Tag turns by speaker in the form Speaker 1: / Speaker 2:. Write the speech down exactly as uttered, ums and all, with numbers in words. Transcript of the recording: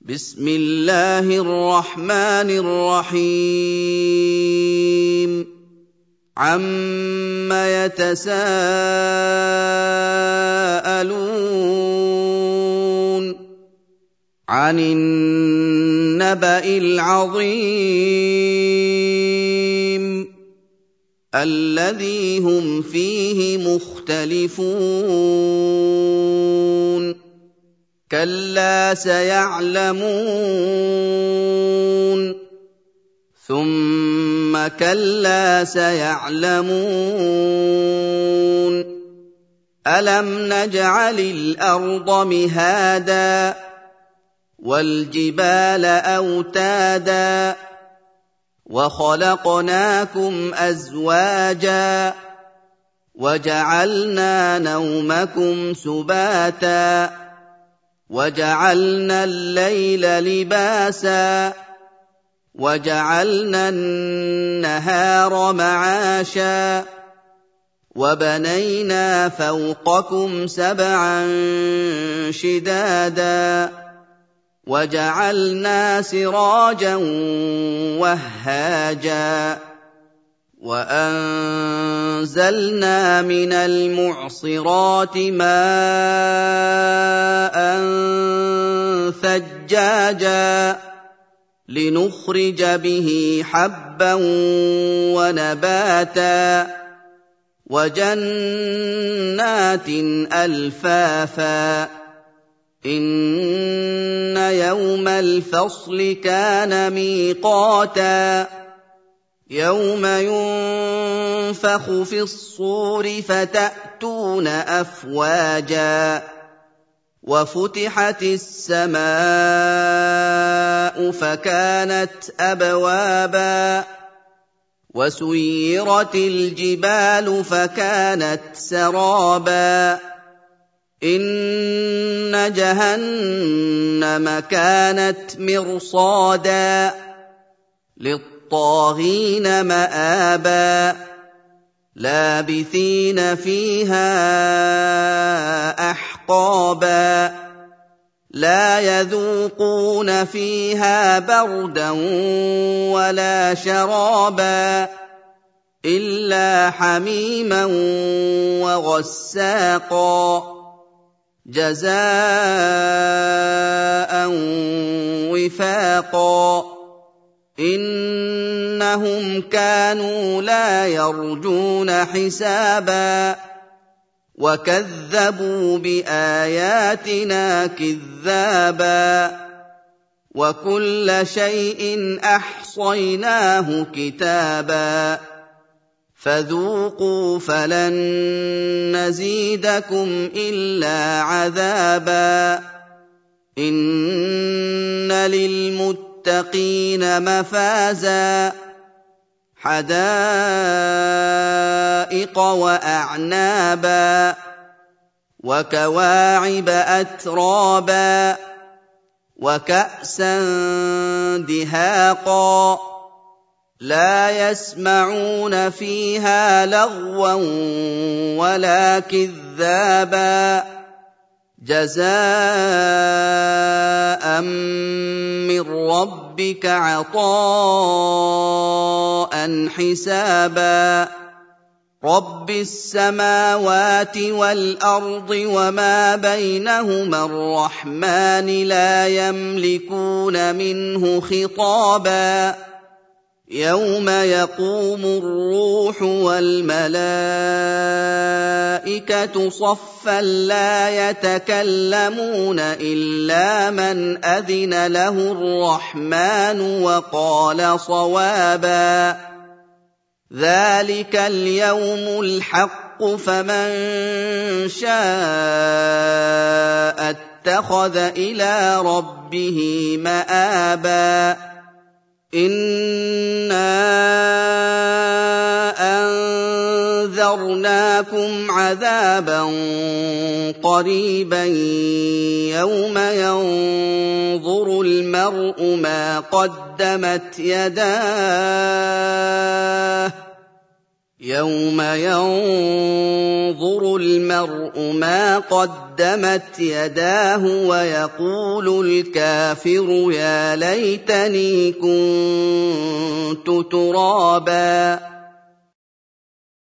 Speaker 1: بسم الله الرحمن الرحيم عَمَّ يَتَسَاءَلُونَ عَنِ النَّبَإِ الْعَظِيمِ الَّذِي هُمْ فِيهِ مُخْتَلِفُونَ كَلَّا سَيَعْلَمُونَ ثُمَّ كَلَّا سَيَعْلَمُونَ أَلَمْ نَجْعَلِ الْأَرْضَ مِهَادًا وَالْجِبَالَ أَوْتَادًا وَخَلَقْنَاكُمْ أَزْوَاجًا وَجَعَلْنَا نَوْمَكُمْ سُبَاتًا وَجَعَلْنَا اللَّيْلَ لِبَاسًا وَجَعَلْنَا النَّهَارَ مَعَاشًا وَبَنَيْنَا فَوْقَكُمْ سَبْعًا شِدَادًا وَجَعَلْنَا سِرَاجًا وَهَّاجًا وَأَنزَلْنَا مِنَ الْمُعْصِرَاتِ مَاءً ثَجَّاجًا لِّنُخْرِجَ بِهِ حَبًّا وَنَبَاتًا وَجَنَّاتٍ أَلْفَافًا إِنَّ يَوْمَ الْفَصْلِ كَانَ مِيقَاتًا يَوْمَ يُنفَخُ فِي الصُّورِ فَتَأْتُونَ أَفْوَاجًا وَفُتِحَتِ السَّمَاءُ فَكَانَتْ أَبْوَابًا وَسُيِّرَتِ الْجِبَالُ فَكَانَتْ سَرَابًا إِنَّ جَهَنَّمَ كَانَتْ مِرْصَادًا لِّلطَّاغِينَ مَآبًا لَّابِثِينَ فِيهَا أَحْقَابًا لَّا يَذُوقُونَ فِيهَا بَرْدًا وَلَا شَرَابًا إِلَّا حَمِيمًا وَغَسَّاقًا جَزَاءً وِفَاقًا إِنَّهُمْ كَانُوا لَا يَرْجُونَ حِسَابًا وَكَذَّبُوا بِآيَاتِنَا كِذَّابًا وَكُلَّ شَيْءٍ أَحْصَيْنَاهُ كِتَابًا فَذُوقُوا فَلَن نَّزِيدَكُمْ إِلَّا عَذَابًا إِنَّ لِلْمُتَّقِينَ مَفَازًا حَدَائِقَ وَأَعْنَابًا وَكَوَاعِبَ أَتْرَابًا وَكَأْسًا دِهَاقًا لَّا يَسْمَعُونَ فِيهَا لَغْوًا وَلَا كِذَّابًا جَزَاءً مِّن رَّبِّكَ عَطَاءً حِسَابًا رَّبِّ السَّمَاوَاتِ وَالْأَرْضِ وَمَا بَيْنَهُمَا الرَّحْمَٰنِ لَا يَمْلِكُونَ مِنْهُ خِطَابًا يَوْمَ يَقُومُ الرُّوحُ وَالْمَلَائِكَةُ صَفًّا لَّا يَتَكَلَّمُونَ إِلَّا مَنْ أَذِنَ لَهُ الرَّحْمَٰنُ وَقَالَ صَوَابًا ذَٰلِكَ الْيَوْمُ الْحَقُّ فَمَن شَاءَ اتَّخَذَ إِلَىٰ رَبِّهِ مَآبًا إِنَّا أَنذَرْنَاكُمْ عَذَابًا قَرِيبًا يَوْمَ يَنظُرُ الْمَرْءُ مَا قَدَّمَتْ يَدَاهُ يَوْمَ يَنظُرُ الْمَرْءُ مَا قَدَّمَتْ يَدَاهُ وَيَقُولُ الْكَافِرُ يَا لَيْتَنِي كُنتُ تُرَابًا